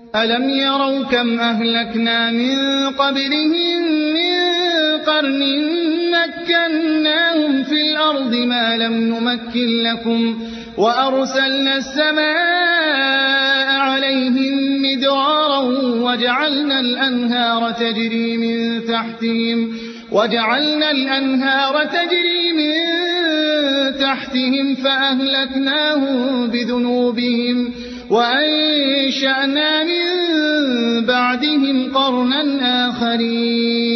ألم يروا كم أهلكنا من قبلهم من قرن مكناهم في الأرض ما لم نمكن لكم وأرسلنا السماء عليهم مدرارا وجعلنا الأنهار تجري من تحتهم فأهلكناهم بذنوبهم وأنشأنا من بعدهم قرنا آخرين